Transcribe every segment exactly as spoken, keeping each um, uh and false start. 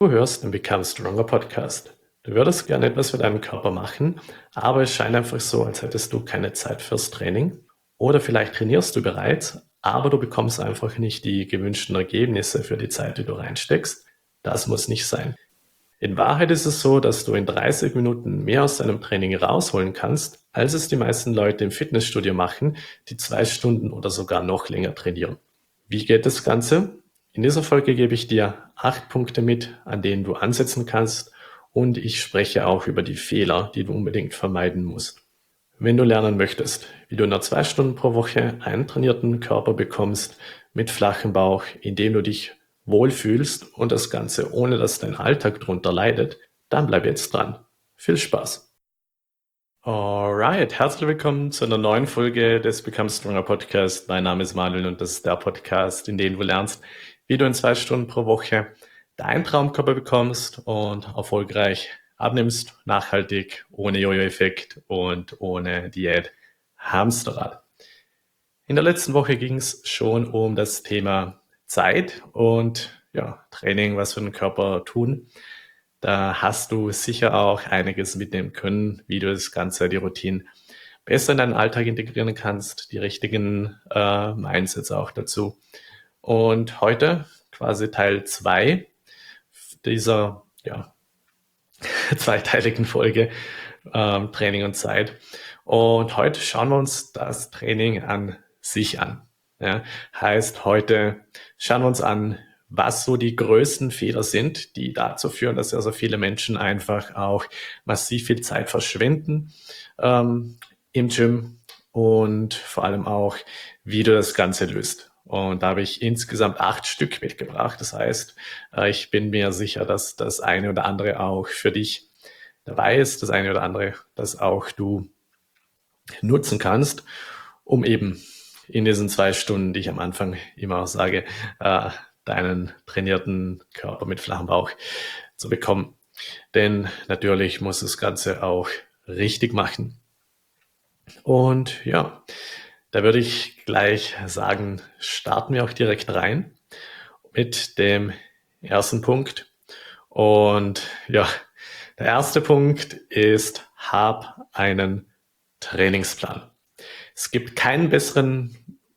Du hörst den Become Stronger Podcast. Du würdest gerne etwas für deinen Körper machen, aber es scheint einfach so, als hättest du keine Zeit fürs Training. Oder vielleicht trainierst du bereits, aber du bekommst einfach nicht die gewünschten Ergebnisse für die Zeit, die du reinsteckst. Das muss nicht sein. In Wahrheit ist es so, dass du in dreißig Minuten mehr aus deinem Training rausholen kannst, als es die meisten Leute im Fitnessstudio machen, die zwei Stunden oder sogar noch länger trainieren. Wie geht das Ganze? In dieser Folge gebe ich dir acht Punkte mit, an denen du ansetzen kannst, und ich spreche auch über die Fehler, die du unbedingt vermeiden musst. Wenn du lernen möchtest, wie du nur zwei Stunden pro Woche einen trainierten Körper bekommst, mit flachem Bauch, in dem du dich wohlfühlst und das Ganze ohne dass dein Alltag drunter leidet, dann bleib jetzt dran. Viel Spaß! Alright, herzlich willkommen zu einer neuen Folge des Become Stronger Podcast. Mein Name ist Manuel und das ist der Podcast, in dem du lernst, wie du in zwei Stunden pro Woche deinen Traumkörper bekommst und erfolgreich abnimmst, nachhaltig, ohne Jojo-Effekt und ohne Diät. Hamsterrad. In der letzten Woche ging es schon um das Thema Zeit und ja, Training, was für den Körper tun. Da hast du sicher auch einiges mitnehmen können, wie du das Ganze, die Routine besser in deinen Alltag integrieren kannst, die richtigen äh, Mindsets auch dazu. Und heute quasi Teil zwei dieser ja, zweiteiligen Folge ähm, Training und Zeit. Und heute schauen wir uns das Training an sich an. Ja, heißt, heute schauen wir uns an, was so die größten Fehler sind, die dazu führen, dass also viele Menschen einfach auch massiv viel Zeit verschwenden ähm, im Gym, und vor allem auch, wie du das Ganze löst. Und da habe ich insgesamt acht Stück mitgebracht. Das heißt, äh, ich bin mir sicher, dass das eine oder andere auch für dich dabei ist, das eine oder andere, das auch du nutzen kannst, um eben in diesen zwei Stunden, die ich am Anfang immer auch sage, äh, deinen trainierten Körper mit flachem Bauch zu bekommen. Denn natürlich muss das Ganze auch richtig machen. Und ja, da würde ich gleich sagen, starten wir auch direkt rein mit dem ersten Punkt. Und ja, der erste Punkt ist, hab einen Trainingsplan. Es gibt keinen besseren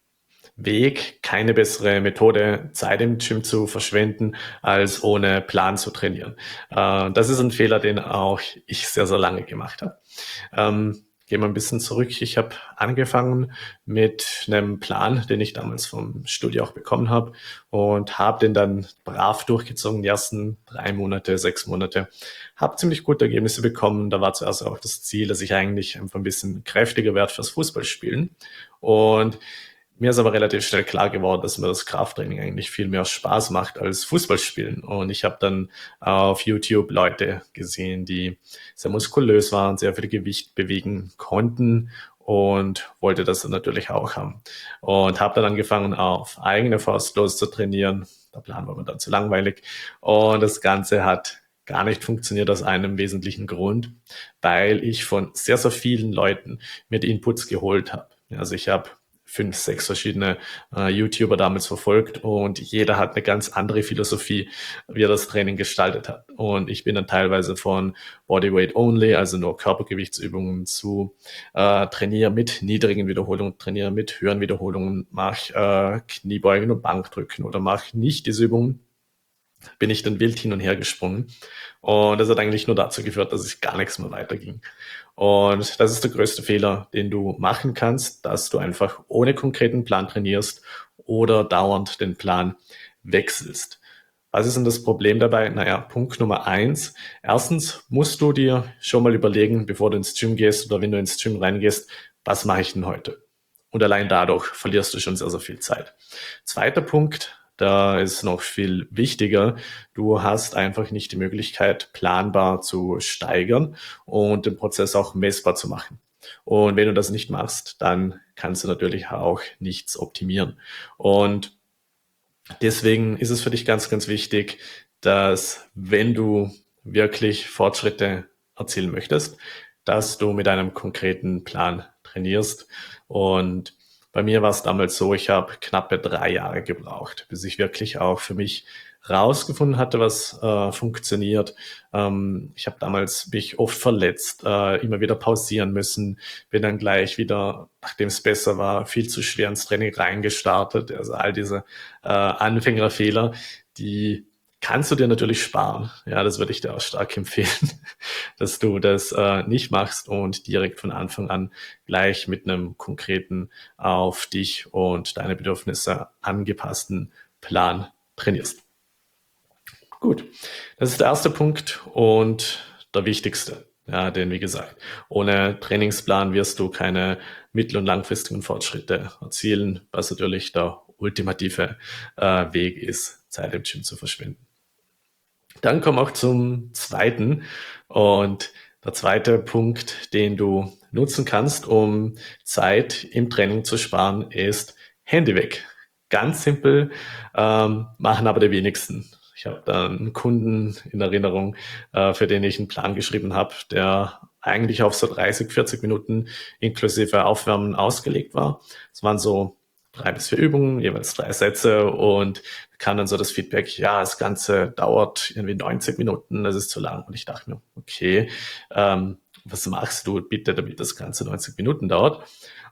Weg, keine bessere Methode, Zeit im Gym zu verschwenden, als ohne Plan zu trainieren. Äh, das ist ein Fehler, den auch ich sehr, sehr lange gemacht habe. Ähm, gehen wir ein bisschen zurück. Ich habe angefangen mit einem Plan, den ich damals vom Studio auch bekommen habe, und habe den dann brav durchgezogen, die ersten drei Monate, sechs Monate. Habe ziemlich gute Ergebnisse bekommen. Da war zuerst auch das Ziel, dass ich eigentlich einfach ein bisschen kräftiger werde fürs Fußballspielen. Und mir ist aber relativ schnell klar geworden, dass mir das Krafttraining eigentlich viel mehr Spaß macht als Fußballspielen. Und ich habe dann auf YouTube Leute gesehen, die sehr muskulös waren, sehr viel Gewicht bewegen konnten, und wollte das dann natürlich auch haben. Und habe dann angefangen, auf eigene Faust los zu trainieren. Der Plan war mir dann zu langweilig. Und das Ganze hat gar nicht funktioniert aus einem wesentlichen Grund, weil ich von sehr, sehr vielen Leuten mir die Inputs geholt habe. Also ich habe fünf, sechs verschiedene äh, YouTuber damals verfolgt, und jeder hat eine ganz andere Philosophie, wie er das Training gestaltet hat. Und ich bin dann teilweise von Bodyweight Only, also nur Körpergewichtsübungen, zu äh, trainiere mit niedrigen Wiederholungen, trainiere mit höheren Wiederholungen, mache äh, Kniebeugen und Bankdrücken oder mache nicht diese Übungen, bin ich dann wild hin und her gesprungen. Und das hat eigentlich nur dazu geführt, dass es gar nichts mehr weiterging. Und das ist der größte Fehler, den du machen kannst, dass du einfach ohne konkreten Plan trainierst oder dauernd den Plan wechselst. Was ist denn das Problem dabei? Naja, Punkt Nummer eins. Erstens musst du dir schon mal überlegen, bevor du ins Gym gehst oder wenn du ins Gym reingehst, was mache ich denn heute? Und allein dadurch verlierst du schon sehr, sehr viel Zeit. Zweiter Punkt, da ist noch viel wichtiger. Du hast einfach nicht die Möglichkeit, planbar zu steigern und den Prozess auch messbar zu machen. Und wenn du das nicht machst, dann kannst du natürlich auch nichts optimieren. Und deswegen ist es für dich ganz, ganz wichtig, dass, wenn du wirklich Fortschritte erzielen möchtest, dass du mit einem konkreten Plan trainierst. Und bei mir war es damals so, ich habe knappe drei Jahre gebraucht, bis ich wirklich auch für mich rausgefunden hatte, was äh, funktioniert. Ähm, ich habe damals mich oft verletzt, äh, immer wieder pausieren müssen, bin dann gleich wieder, nachdem es besser war, viel zu schwer ins Training reingestartet. Also all diese äh, Anfängerfehler, die kannst du dir natürlich sparen. Ja, das würde ich dir auch stark empfehlen, dass du das äh, nicht machst und direkt von Anfang an gleich mit einem konkreten, auf dich und deine Bedürfnisse angepassten Plan trainierst. Gut, das ist der erste Punkt und der wichtigste. Ja, denn wie gesagt, ohne Trainingsplan wirst du keine mittel- und langfristigen Fortschritte erzielen, was natürlich der ultimative äh, Weg ist, Zeit im Gym zu verschwenden. Dann komm auch zum zweiten und der zweite Punkt, den du nutzen kannst, um Zeit im Training zu sparen, ist Handy weg. Ganz simpel, ähm, machen aber die wenigsten. Ich habe da einen Kunden in Erinnerung, äh, für den ich einen Plan geschrieben habe, der eigentlich auf so dreißig, vierzig Minuten inklusive Aufwärmen ausgelegt war. Es waren so drei bis vier Übungen, jeweils drei Sätze und kam dann so das Feedback, ja, das Ganze dauert irgendwie neunzig Minuten, das ist zu lang. Und ich dachte mir, okay, ähm, was machst du bitte, damit das Ganze neunzig Minuten dauert?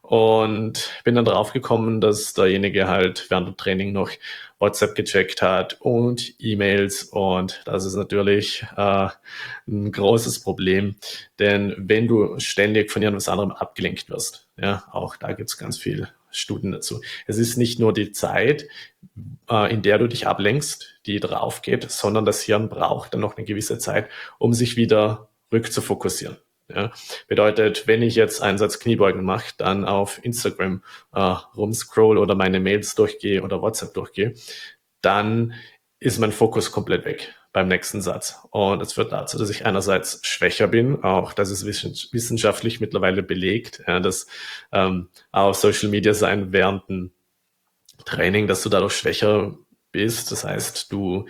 Und bin dann drauf gekommen, dass derjenige halt während dem Training noch WhatsApp gecheckt hat und E-Mails. Und das ist natürlich äh, ein großes Problem. Denn wenn du ständig von irgendwas anderem abgelenkt wirst, ja, auch da gibt's ganz viel Studien dazu. Es ist nicht nur die Zeit, äh, in der du dich ablenkst, die drauf geht, sondern das Hirn braucht dann noch eine gewisse Zeit, um sich wieder rückzufokussieren. Ja, bedeutet, wenn ich jetzt einen Satz Kniebeugen mache, dann auf Instagram äh, rumscroll oder meine Mails durchgehe oder WhatsApp durchgehe, dann ist mein Fokus komplett weg beim nächsten Satz. Und es führt dazu, dass ich einerseits schwächer bin, auch das ist wissenschaftlich mittlerweile belegt, ja, dass ähm, auf Social Media sein während dem Training, dass du dadurch schwächer bist. Das heißt, du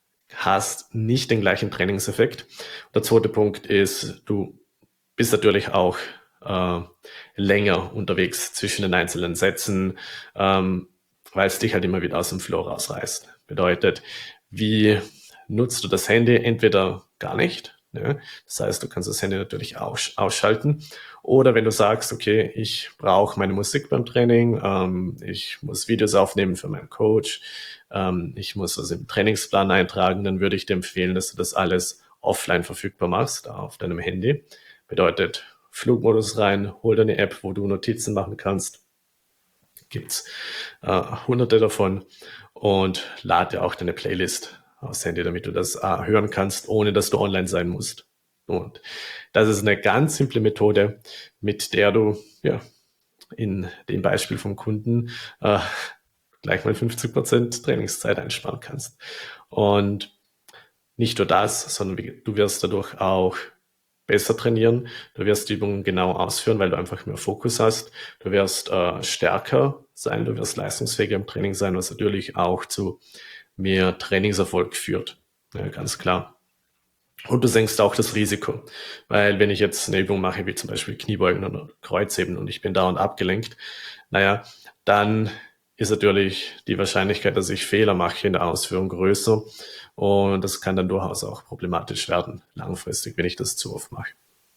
hast nicht den gleichen Trainingseffekt. Der zweite Punkt ist, du bist natürlich auch äh, länger unterwegs zwischen den einzelnen Sätzen, ähm, weil es dich halt immer wieder aus dem Flow rausreißt. Bedeutet, wie nutzt du das Handy? Entweder gar nicht. Ne? Das heißt, du kannst das Handy natürlich aus, ausschalten. Oder wenn du sagst, okay, ich brauche meine Musik beim Training, ähm, ich muss Videos aufnehmen für meinen Coach, ähm, ich muss das im Trainingsplan eintragen, dann würde ich dir empfehlen, dass du das alles offline verfügbar machst, auf deinem Handy. Bedeutet, Flugmodus rein, hol dir eine App, wo du Notizen machen kannst. Gibt's äh, hunderte davon und lad dir auch deine Playlist aufs Handy, damit du das äh, hören kannst, ohne dass du online sein musst. Und das ist eine ganz simple Methode, mit der du ja in dem Beispiel vom Kunden äh, gleich mal fünfzig Prozent Trainingszeit einsparen kannst. Und nicht nur das, sondern du wirst dadurch auch besser trainieren. Du wirst die Übungen genau ausführen, weil du einfach mehr Fokus hast. Du wirst äh, stärker sein, du wirst leistungsfähiger im Training sein, was natürlich auch zu mehr Trainingserfolg führt. Ja, ganz klar. Und du senkst auch das Risiko, weil wenn ich jetzt eine Übung mache, wie zum Beispiel Kniebeugen oder Kreuzheben und ich bin dauernd abgelenkt, naja, dann ist natürlich die Wahrscheinlichkeit, dass ich Fehler mache in der Ausführung größer und das kann dann durchaus auch problematisch werden, langfristig, wenn ich das zu oft mache.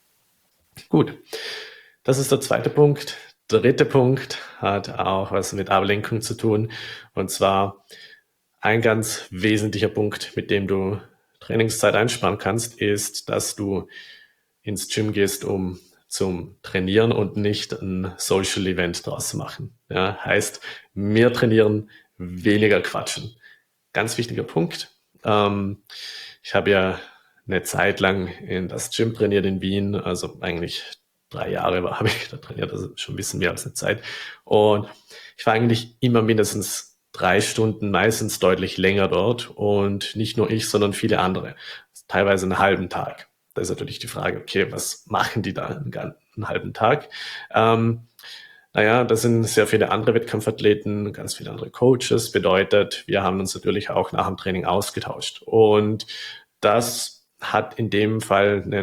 Gut, das ist der zweite Punkt. Der dritte Punkt hat auch was mit Ablenkung zu tun und zwar ein ganz wesentlicher Punkt, mit dem du Trainingszeit einsparen kannst, ist, dass du ins Gym gehst, um zum Trainieren und nicht ein Social Event draus zu machen. Ja, heißt, mehr trainieren, weniger quatschen. Ganz wichtiger Punkt. Ähm, ich habe ja eine Zeit lang in das Gym trainiert in Wien, also eigentlich drei Jahre war, habe ich da trainiert, also schon ein bisschen mehr als eine Zeit. Und ich war eigentlich immer mindestens drei Stunden, meistens deutlich länger dort und nicht nur ich, sondern viele andere, teilweise einen halben Tag. Da ist natürlich die Frage, okay, was machen die da einen, einen halben Tag? Ähm, naja, da sind sehr viele andere Wettkampfathleten, ganz viele andere Coaches. Bedeutet, wir haben uns natürlich auch nach dem Training ausgetauscht. Und das hat in dem Fall einen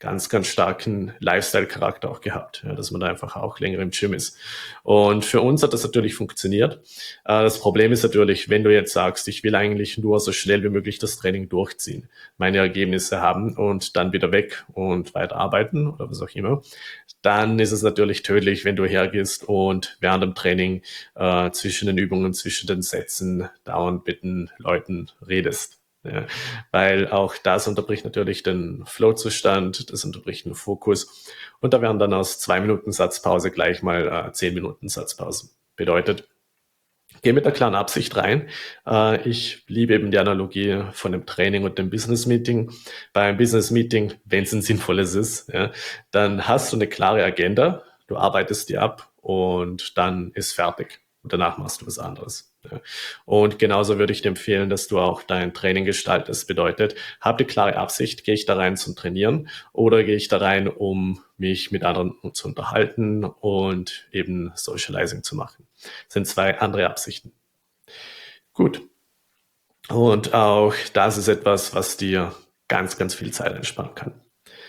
ganz, ganz starken Lifestyle-Charakter auch gehabt, ja, dass man da einfach auch länger im Gym ist. Und für uns hat das natürlich funktioniert. Äh, das Problem ist natürlich, wenn du jetzt sagst, ich will eigentlich nur so schnell wie möglich das Training durchziehen, meine Ergebnisse haben und dann wieder weg und weiterarbeiten oder was auch immer, dann ist es natürlich tödlich, wenn du hergehst und während dem Training äh, zwischen den Übungen, zwischen den Sätzen dauernd mit den Leuten redest. Ja, weil auch das unterbricht natürlich den Flow-Zustand, das unterbricht den Fokus und da werden dann aus zwei Minuten Satzpause gleich mal äh, zehn Minuten Satzpause. Bedeutet, geh mit der klaren Absicht rein. Äh, ich liebe eben die Analogie von dem Training und dem Business-Meeting. Beim Business-Meeting, wenn es ein sinnvolles ist, ja, dann hast du eine klare Agenda, du arbeitest die ab und dann ist fertig. Und danach machst du was anderes. Ja. Und genauso würde ich dir empfehlen, dass du auch dein Training gestaltest. Bedeutet, hab die klare Absicht, gehe ich da rein zum Trainieren oder gehe ich da rein, um mich mit anderen zu unterhalten und eben Socializing zu machen. Das sind zwei andere Absichten. Gut. Und auch das ist etwas, was dir ganz, ganz viel Zeit einsparen kann.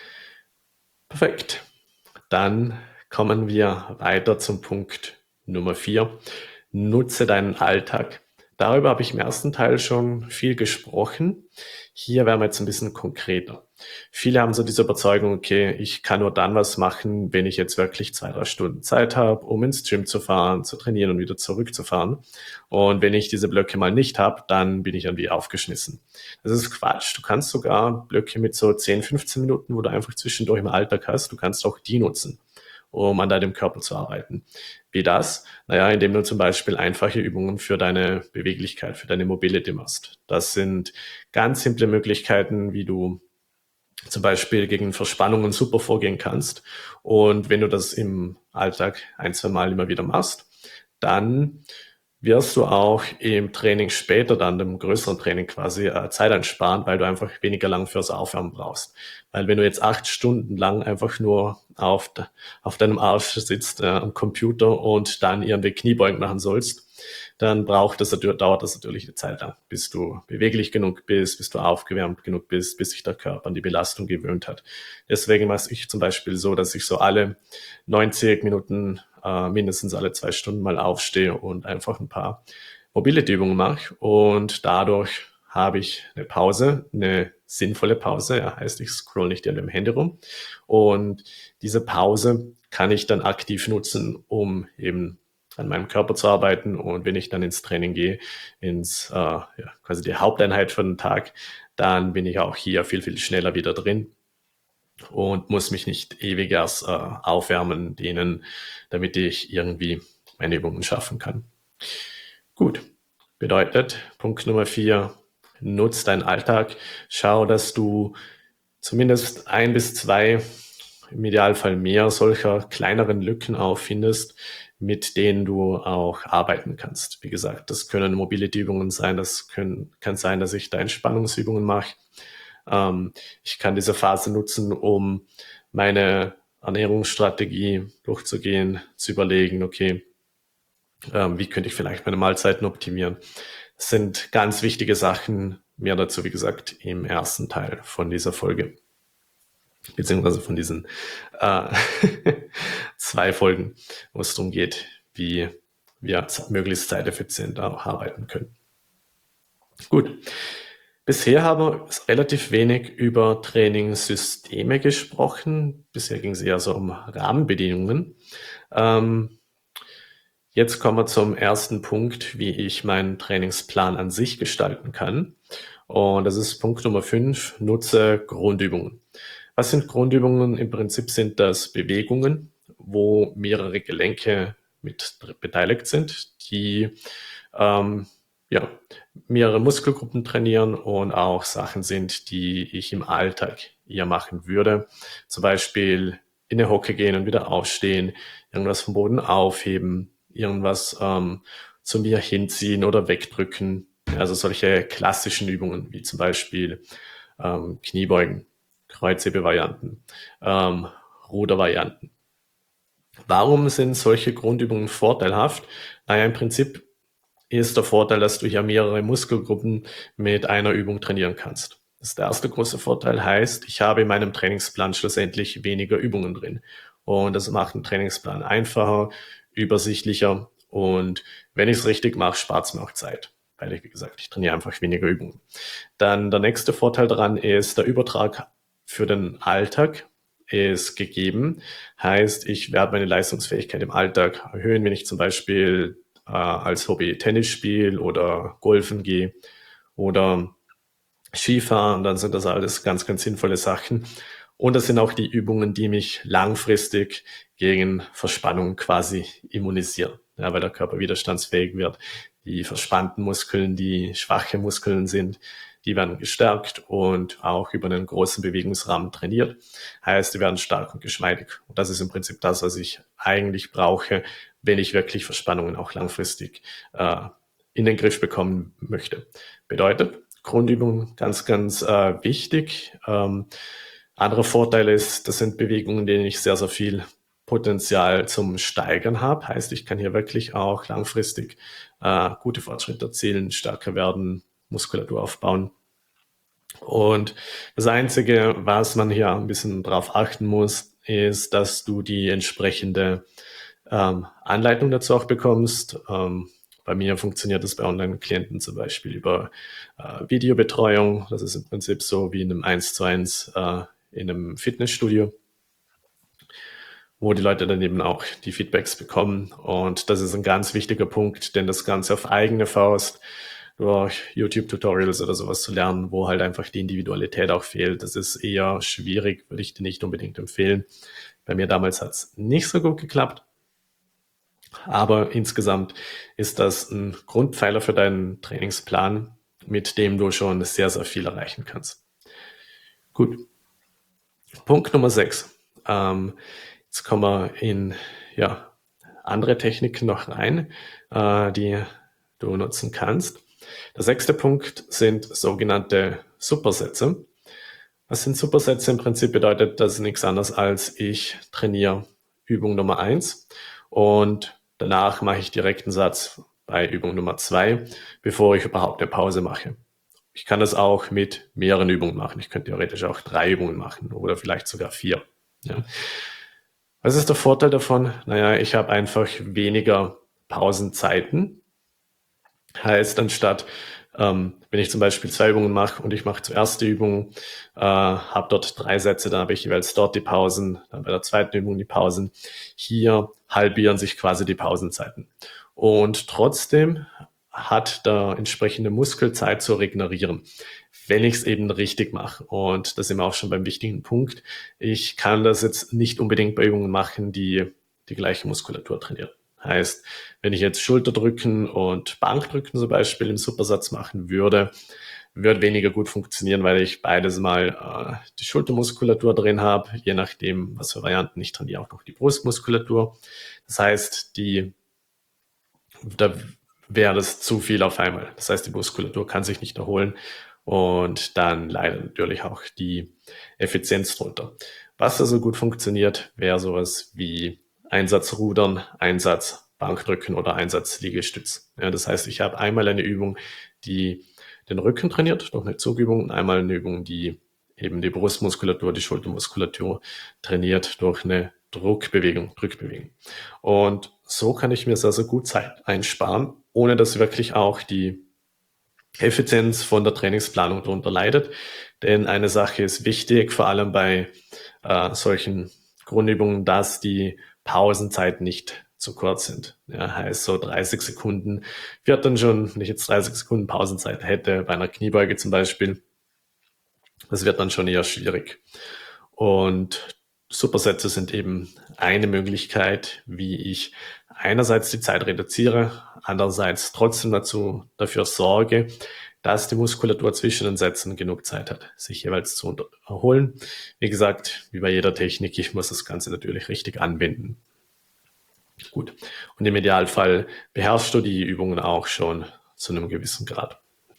Perfekt. Dann kommen wir weiter zum Punkt Nummer vier. Nutze deinen Alltag. Darüber habe ich im ersten Teil schon viel gesprochen. Hier werden wir jetzt ein bisschen konkreter. Viele haben so diese Überzeugung, okay, ich kann nur dann was machen, wenn ich jetzt wirklich zwei, drei Stunden Zeit habe, um ins Gym zu fahren, zu trainieren und wieder zurückzufahren. Und wenn ich diese Blöcke mal nicht habe, dann bin ich irgendwie aufgeschmissen. Das ist Quatsch. Du kannst sogar Blöcke mit so zehn, fünfzehn Minuten, wo du einfach zwischendurch im Alltag hast, du kannst auch die nutzen, um an deinem Körper zu arbeiten. Wie das? Naja, indem du zum Beispiel einfache Übungen für deine Beweglichkeit, für deine Mobility machst. Das sind ganz simple Möglichkeiten, wie du zum Beispiel gegen Verspannungen super vorgehen kannst. Und wenn du das im Alltag ein, zwei Mal immer wieder machst, dann wirst du auch im Training später, dann im größeren Training quasi äh, Zeit einsparen, weil du einfach weniger lang fürs Aufwärmen brauchst. Weil wenn du jetzt acht Stunden lang einfach nur auf, de, auf deinem Arsch sitzt äh, am Computer und dann irgendwie Kniebeugen machen sollst, dann braucht das, dauert das natürlich eine Zeit lang, bis du beweglich genug bist, bis du aufgewärmt genug bist, bis sich der Körper an die Belastung gewöhnt hat. Deswegen mache ich zum Beispiel so, dass ich so alle neunzig Minuten äh, mindestens alle zwei Stunden mal aufstehe und einfach ein paar Mobility-Übungen mache. Und dadurch habe ich eine Pause, eine sinnvolle Pause. Ja, heißt, ich scroll nicht in dem Handy rum. Und diese Pause kann ich dann aktiv nutzen, um eben an meinem Körper zu arbeiten. Und wenn ich dann ins Training gehe, ins äh, ja, quasi die Haupteinheit für den Tag, dann bin ich auch hier viel, viel schneller wieder drin und muss mich nicht ewig erst äh, aufwärmen, dehnen, damit ich irgendwie meine Übungen schaffen kann. Gut, bedeutet Punkt Nummer vier, nutz deinen Alltag. Schau, dass du zumindest ein bis zwei, im Idealfall mehr solcher kleineren Lücken auffindest, mit denen du auch arbeiten kannst. Wie gesagt, das können Mobility-Übungen sein, das können, kann sein, dass ich da Entspannungsübungen mache. Ähm, ich kann diese Phase nutzen, um meine Ernährungsstrategie durchzugehen, zu überlegen, okay, ähm, wie könnte ich vielleicht meine Mahlzeiten optimieren. Das sind ganz wichtige Sachen. Mehr dazu, wie gesagt, im ersten Teil von dieser Folge. Beziehungsweise von diesen äh, zwei Folgen, wo es darum geht, wie wir möglichst zeiteffizient auch arbeiten können. Gut. Bisher haben wir relativ wenig über Trainingssysteme gesprochen. Bisher ging es eher so um Rahmenbedingungen. Ähm, jetzt kommen wir zum ersten Punkt, wie ich meinen Trainingsplan an sich gestalten kann. Und das ist Punkt Nummer fünf, nutze Grundübungen. Was sind Grundübungen? Im Prinzip sind das Bewegungen, wo mehrere Gelenke mit beteiligt sind, die ähm, ja, mehrere Muskelgruppen trainieren und auch Sachen sind, die ich im Alltag eher machen würde. Zum Beispiel in eine Hocke gehen und wieder aufstehen, irgendwas vom Boden aufheben, irgendwas ähm, zu mir hinziehen oder wegdrücken. Also solche klassischen Übungen wie zum Beispiel ähm, Kniebeugen, Kreuzhebevarianten, ähm, Rudervarianten. Warum sind solche Grundübungen vorteilhaft? Naja, im Prinzip ist der Vorteil, dass du hier mehrere Muskelgruppen mit einer Übung trainieren kannst. Das ist der erste große Vorteil, heißt, ich habe in meinem Trainingsplan schlussendlich weniger Übungen drin. Und das macht einen Trainingsplan einfacher, übersichtlicher und wenn ich es richtig mache, spart es mir auch Zeit. Weil ich, wie gesagt, ich trainiere einfach weniger Übungen. Dann der nächste Vorteil daran ist, der Übertrag für den Alltag ist gegeben. Heißt, ich werde meine Leistungsfähigkeit im Alltag erhöhen, wenn ich zum Beispiel äh, als Hobby Tennis spiele oder Golfen gehe oder Skifahren, dann sind das alles ganz, ganz sinnvolle Sachen. Und das sind auch die Übungen, die mich langfristig gegen Verspannung quasi immunisieren, ja, weil der Körper widerstandsfähig wird. Die verspannten Muskeln, die schwache Muskeln sind, die werden gestärkt und auch über einen großen Bewegungsrahmen trainiert. Heißt, die werden stark und geschmeidig. Und das ist im Prinzip das, was ich eigentlich brauche, wenn ich wirklich Verspannungen auch langfristig äh, in den Griff bekommen möchte. Bedeutet, Grundübung ganz, ganz äh, wichtig. Ähm, anderer Vorteil ist, das sind Bewegungen, in denen ich sehr, sehr viel Potenzial zum Steigern habe. Heißt, ich kann hier wirklich auch langfristig äh, gute Fortschritte erzielen, stärker werden, Muskulatur aufbauen. Und das Einzige, was man hier ein bisschen drauf achten muss, ist, dass du die entsprechende ähm, Anleitung dazu auch bekommst. Ähm, bei mir funktioniert das bei Online-Klienten zum Beispiel über äh, Videobetreuung. Das ist im Prinzip so wie in einem eins zu eins äh, in einem Fitnessstudio, wo die Leute dann eben auch die Feedbacks bekommen. Und das ist ein ganz wichtiger Punkt, denn das Ganze auf eigene Faust durch YouTube-Tutorials oder sowas zu lernen, wo halt einfach die Individualität auch fehlt, das ist eher schwierig, würde ich dir nicht unbedingt empfehlen. Bei mir damals hat es nicht so gut geklappt. Aber insgesamt ist das ein Grundpfeiler für deinen Trainingsplan, mit dem du schon sehr, sehr viel erreichen kannst. Gut. Punkt Nummer sechs. Ähm, jetzt kommen wir in ja, andere Techniken noch rein, äh, die du nutzen kannst. Der sechste Punkt sind sogenannte Supersätze. Was sind Supersätze? Im Prinzip bedeutet das nichts anderes als ich trainiere Übung Nummer eins und danach mache ich direkt einen Satz bei Übung Nummer zwei, bevor ich überhaupt eine Pause mache. Ich kann das auch mit mehreren Übungen machen. Ich könnte theoretisch auch drei Übungen machen oder vielleicht sogar vier. Ja. Was ist der Vorteil davon? Naja, ich habe einfach weniger Pausenzeiten. Heißt, anstatt, ähm, wenn ich zum Beispiel zwei Übungen mache und ich mache zuerst die Übung, äh, habe dort drei Sätze, dann habe ich jeweils dort die Pausen, dann bei der zweiten Übung die Pausen. Hier halbieren sich quasi die Pausenzeiten. Und trotzdem hat der entsprechende Muskel Zeit zu regenerieren, wenn ich es eben richtig mache. Und da sind wir auch schon beim wichtigen Punkt. Ich kann das jetzt nicht unbedingt bei Übungen machen, die die gleiche Muskulatur trainieren. Heißt, wenn ich jetzt Schulterdrücken und Bankdrücken zum Beispiel im Supersatz machen würde, würde weniger gut funktionieren, weil ich beides mal äh, die Schultermuskulatur drin habe, je nachdem, was für Varianten ich trainiere, auch noch die Brustmuskulatur. Das heißt, die, da wäre das zu viel auf einmal. Das heißt, die Muskulatur kann sich nicht erholen und dann leidet natürlich auch die Effizienz drunter. Was also gut funktioniert, wäre sowas wie Einsatz Rudern, Einsatz Bankdrücken oder Einsatz Liegestütz. Ja, das heißt, ich habe einmal eine Übung, die den Rücken trainiert, durch eine Zugübung, und einmal eine Übung, die eben die Brustmuskulatur, die Schultermuskulatur trainiert durch eine Druckbewegung, Drückbewegung. Und so kann ich mir sehr, sehr gut Zeit einsparen, ohne dass wirklich auch die Effizienz von der Trainingsplanung darunter leidet. Denn eine Sache ist wichtig, vor allem bei äh, solchen Grundübungen, dass die Pausenzeit nicht zu kurz sind. Ja, heißt so dreißig Sekunden wird dann schon, wenn ich jetzt dreißig Sekunden Pausenzeit hätte, bei einer Kniebeuge zum Beispiel, das wird dann schon eher schwierig. Und Supersätze sind eben eine Möglichkeit, wie ich einerseits die Zeit reduziere, andererseits trotzdem dazu dafür sorge, dass die Muskulatur zwischen den Sätzen genug Zeit hat, sich jeweils zu erholen. Wie gesagt, wie bei jeder Technik, ich muss das Ganze natürlich richtig anwenden. Gut. Und im Idealfall beherrschst du die Übungen auch schon zu einem gewissen Grad.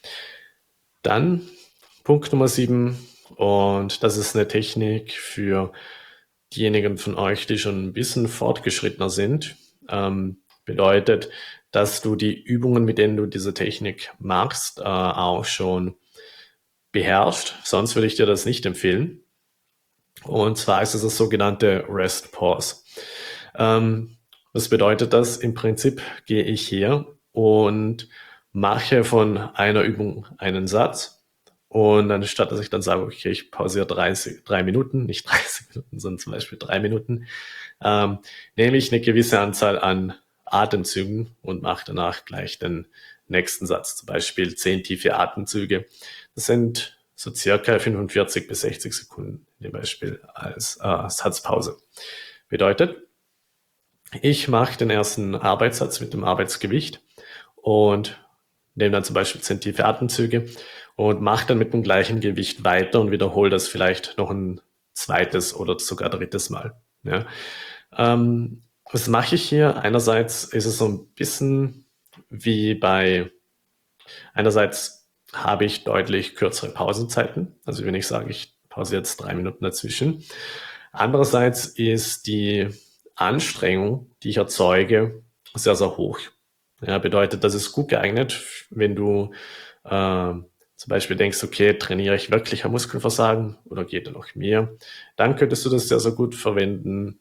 Dann Punkt Nummer sieben, und das ist eine Technik für diejenigen von euch, die schon ein bisschen fortgeschrittener sind. Ähm, bedeutet, dass du die Übungen, mit denen du diese Technik machst, äh, auch schon beherrscht, sonst würde ich dir das nicht empfehlen. Und zwar ist es das sogenannte Rest Pause. Ähm, was bedeutet das? Im Prinzip gehe ich her und mache von einer Übung einen Satz. Und anstatt dass ich dann sage, okay, ich pausiere dreißig, drei Minuten, nicht dreißig Minuten, sondern zum Beispiel drei Minuten, ähm, nehme ich eine gewisse Anzahl an Atemzügen und mache danach gleich den nächsten Satz. Zum Beispiel zehn tiefe Atemzüge. Das sind so circa fünfundvierzig bis sechzig Sekunden in dem Beispiel als äh, Satzpause. Bedeutet, ich mache den ersten Arbeitssatz mit dem Arbeitsgewicht und nehme dann zum Beispiel zehn tiefe Atemzüge und mache dann mit dem gleichen Gewicht weiter und wiederhole das vielleicht noch ein zweites oder sogar drittes Mal. Ja. Ähm, was mache ich hier? Einerseits ist es so ein bisschen wie bei, einerseits habe ich deutlich kürzere Pausenzeiten. Also wenn ich sage, ich pause jetzt drei Minuten dazwischen. Andererseits ist die Anstrengung, die ich erzeuge, sehr, sehr hoch. Ja, bedeutet, das ist gut geeignet, wenn du äh, zum Beispiel denkst, okay, trainiere ich wirklich am Muskelversagen oder geht da noch mehr? Dann könntest du das sehr, sehr gut verwenden.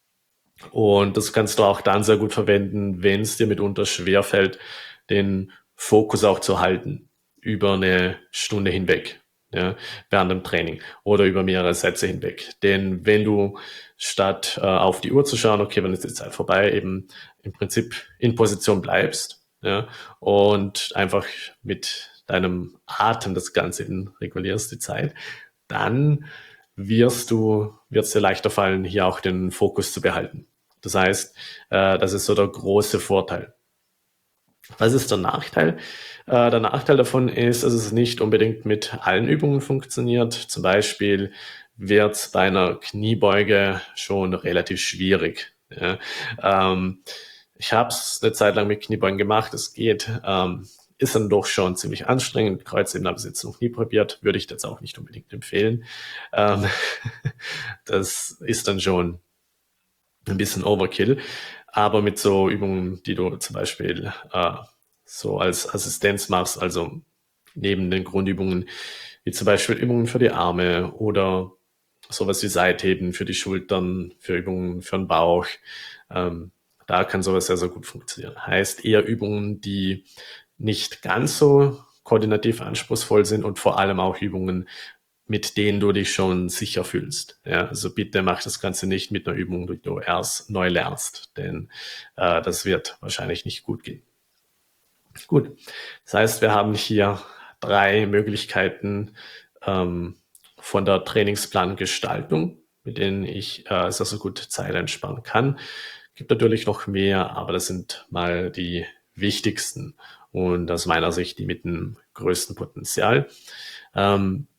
Und das kannst du auch dann sehr gut verwenden, wenn es dir mitunter schwerfällt, den Fokus auch zu halten über eine Stunde hinweg, ja, während dem Training oder über mehrere Sätze hinweg. Denn wenn du statt äh, auf die Uhr zu schauen, okay, wann ist die Zeit vorbei, eben im Prinzip in Position bleibst, ja, und einfach mit deinem Atem das Ganze in, regulierst, die Zeit, dann wirst du, wird es dir leichter fallen, hier auch den Fokus zu behalten. Das heißt, äh, das ist so der große Vorteil. Was ist der Nachteil? Äh, der Nachteil davon ist, dass es nicht unbedingt mit allen Übungen funktioniert. Zum Beispiel wird es bei einer Kniebeuge schon relativ schwierig. Ja. Ähm, ich habe es eine Zeit lang mit Kniebeugen gemacht, es geht. Ähm, ist dann doch schon ziemlich anstrengend. Kreuzheben habe ich jetzt noch nie probiert, würde ich jetzt auch nicht unbedingt empfehlen. Ähm, das ist dann schon ein bisschen Overkill. Aber mit so Übungen, die du zum Beispiel äh, so als Assistenz machst, also neben den Grundübungen, wie zum Beispiel Übungen für die Arme oder sowas wie Seitheben für die Schultern, für Übungen für den Bauch, ähm, da kann sowas sehr, sehr gut funktionieren. Heißt eher Übungen, die nicht ganz so koordinativ anspruchsvoll sind und vor allem auch Übungen, mit denen du dich schon sicher fühlst. Ja, also bitte mach das Ganze nicht mit einer Übung, die du erst neu lernst, denn äh, das wird wahrscheinlich nicht gut gehen. Gut, das heißt, wir haben hier drei Möglichkeiten ähm, von der Trainingsplangestaltung, mit denen ich äh, sehr, sehr gut Zeit einsparen kann. Gibt natürlich noch mehr, aber das sind mal die wichtigsten und aus meiner Sicht die mit dem größten Potenzial. Ähm,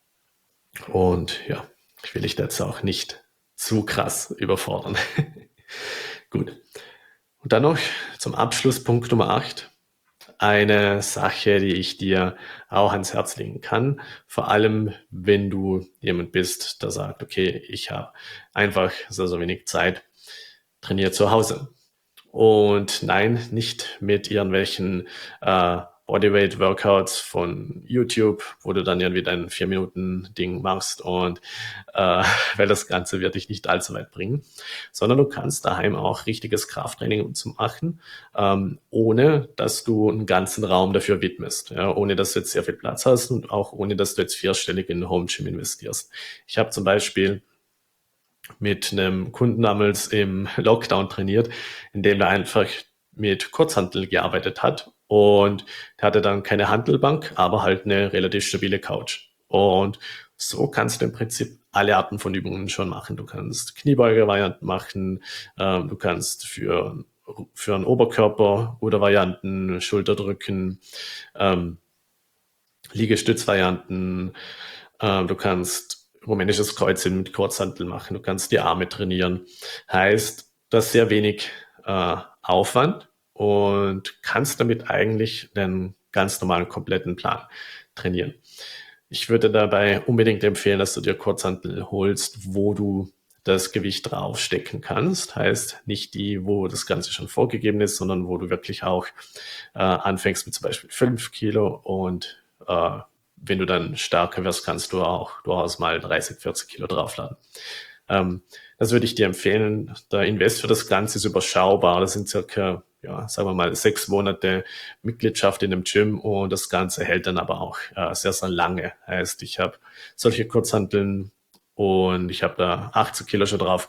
und ja, ich will dich jetzt auch nicht zu krass überfordern. Gut. Und dann noch zum Abschluss Punkt Nummer acht. Eine Sache, die ich dir auch ans Herz legen kann, vor allem wenn du jemand bist, der sagt, okay, ich habe einfach so, so wenig Zeit, trainiere zu Hause. Und nein, nicht mit irgendwelchen äh, Bodyweight-Workouts von YouTube, wo du dann irgendwie dein vier Minuten Ding machst und äh, weil das Ganze wird dich nicht allzu weit bringen, sondern du kannst daheim auch richtiges Krafttraining zu machen, ähm, ohne dass du einen ganzen Raum dafür widmest, ja, ohne dass du jetzt sehr viel Platz hast und auch ohne dass du jetzt vierstellig in Home Gym investierst. Ich habe zum Beispiel mit einem Kunden damals im Lockdown trainiert, in dem er einfach mit Kurzhantel gearbeitet hat und der hatte dann keine Hantelbank, aber halt eine relativ stabile Couch. Und so kannst du im Prinzip alle Arten von Übungen schon machen. Du kannst Kniebeuge-Varianten machen, ähm, du kannst für, für einen Oberkörper oder Varianten, Schulterdrücken, ähm, Liegestützvarianten, ähm, du kannst rumänisches Kreuzheben mit Kurzhanteln machen, du kannst die Arme trainieren. Heißt, das ist sehr wenig äh, Aufwand und kannst damit eigentlich den ganz normalen kompletten Plan trainieren. Ich würde dabei unbedingt empfehlen, dass du dir Kurzhantel holst, wo du das Gewicht draufstecken kannst. Heißt nicht die, wo das Ganze schon vorgegeben ist, sondern wo du wirklich auch äh, anfängst mit zum Beispiel fünf Kilo und äh, wenn du dann stärker wirst, kannst du auch durchaus mal dreißig, vierzig Kilo draufladen. Ähm, das würde ich dir empfehlen. Der Invest für das Ganze ist überschaubar. Das sind circa, ja, sagen wir mal, sechs Monate Mitgliedschaft in einem Gym und das Ganze hält dann aber auch äh, sehr, sehr lange. Heißt, ich habe solche Kurzhanteln und ich habe da achtzig Kilo schon drauf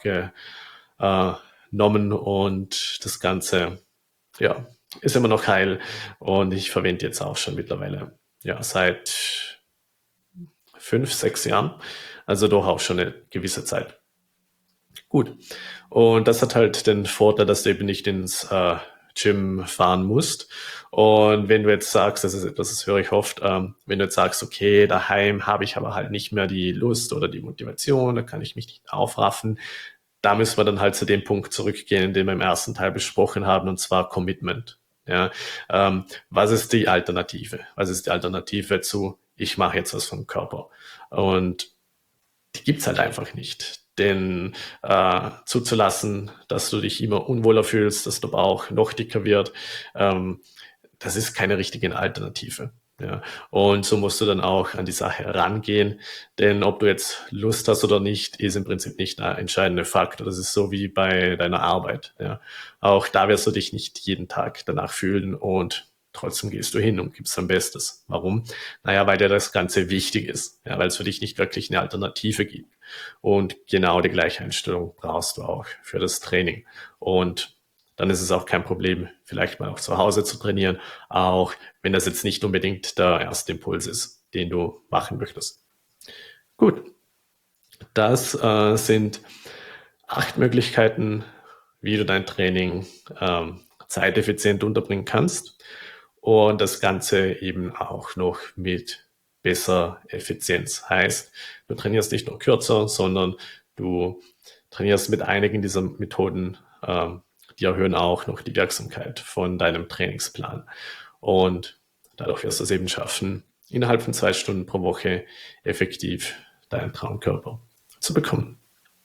genommen und das Ganze, ja, ist immer noch heil und ich verwende jetzt auch schon mittlerweile, ja, seit fünf, sechs Jahren, also doch auch schon eine gewisse Zeit. Gut. Und das hat halt den Vorteil, dass du eben nicht ins äh, Gym fahren musst. Und wenn du jetzt sagst, das ist etwas, das höre ich oft, ähm, wenn du jetzt sagst, okay, daheim habe ich aber halt nicht mehr die Lust oder die Motivation, da kann ich mich nicht aufraffen, da müssen wir dann halt zu dem Punkt zurückgehen, den wir im ersten Teil besprochen haben, und zwar Commitment. Ja, ähm, was ist die Alternative? Was ist die Alternative zu, ich mache jetzt was vom Körper? Und die gibt's halt einfach nicht. Denn äh, zuzulassen, dass du dich immer unwohler fühlst, dass der Bauch noch dicker wird, ähm, das ist keine richtige Alternative. Ja. Und so musst du dann auch an die Sache rangehen, denn ob du jetzt Lust hast oder nicht, ist im Prinzip nicht der entscheidende Faktor. Das ist so wie bei deiner Arbeit. Ja. Auch da wirst du dich nicht jeden Tag danach fühlen und trotzdem gehst du hin und gibst dein Bestes. Warum? Naja, weil dir das Ganze wichtig ist, ja, weil es für dich nicht wirklich eine Alternative gibt. Und genau die gleiche Einstellung brauchst du auch für das Training. Und dann ist es auch kein Problem, vielleicht mal auch zu Hause zu trainieren, auch wenn das jetzt nicht unbedingt der erste Impuls ist, den du machen möchtest. Gut, das äh, sind acht Möglichkeiten, wie du dein Training ähm, zeiteffizient unterbringen kannst und das Ganze eben auch noch mit besser Effizienz. Heißt, du trainierst nicht nur kürzer, sondern du trainierst mit einigen dieser Methoden, ähm, die erhöhen auch noch die Wirksamkeit von deinem Trainingsplan. Und dadurch wirst du es eben schaffen, innerhalb von zwei Stunden pro Woche effektiv deinen Traumkörper zu bekommen.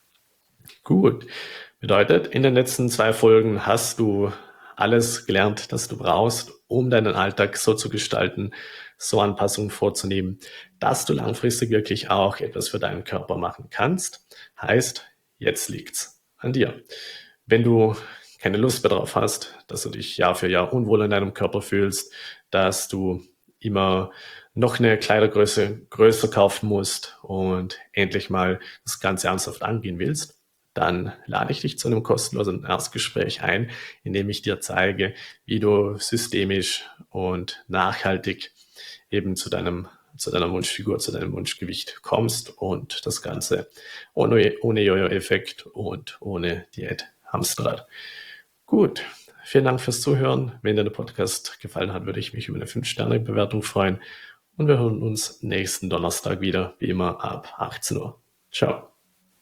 Gut. Bedeutet, in den letzten zwei Folgen hast du alles gelernt, das du brauchst, um deinen Alltag so zu gestalten, so Anpassungen vorzunehmen, dass du langfristig wirklich auch etwas für deinen Körper machen kannst. Heißt, jetzt liegt's an dir. Wenn du keine Lust mehr drauf hast, dass du dich Jahr für Jahr unwohl in deinem Körper fühlst, dass du immer noch eine Kleidergröße größer kaufen musst und endlich mal das Ganze ernsthaft angehen willst, dann lade ich dich zu einem kostenlosen Erstgespräch ein, in dem ich dir zeige, wie du systemisch und nachhaltig eben zu deinem, zu deiner Wunschfigur, zu deinem Wunschgewicht kommst und das Ganze ohne, ohne Jojo-Effekt und ohne Diät-Hamsterrad. Gut, vielen Dank fürs Zuhören. Wenn dir der Podcast gefallen hat, würde ich mich über eine fünf Sterne Bewertung freuen und wir hören uns nächsten Donnerstag wieder, wie immer ab achtzehn Uhr. Ciao.